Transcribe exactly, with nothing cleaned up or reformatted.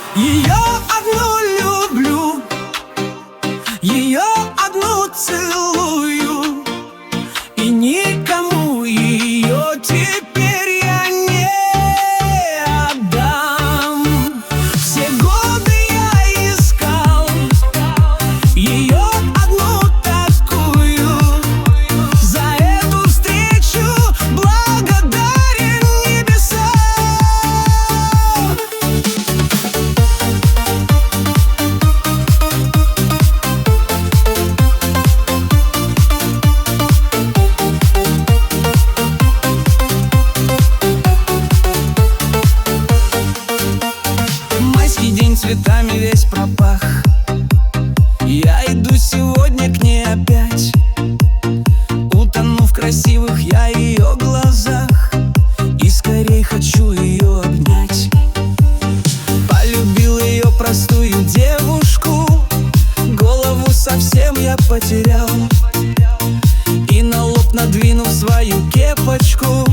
Ее одну люблю, ее одну целую, и никому ее теперь я не отдам. Все годы я искал ее одну такую, за эту встречу благодарен небеса. Майский день цветами весь пропах, я иду сегодня к ней опять, утону в красивых я ее глазах, и скорей хочу ее обнять. Полюбил ее простую девушку, голову совсем я потерял, и на лоб надвинув свою кепочку,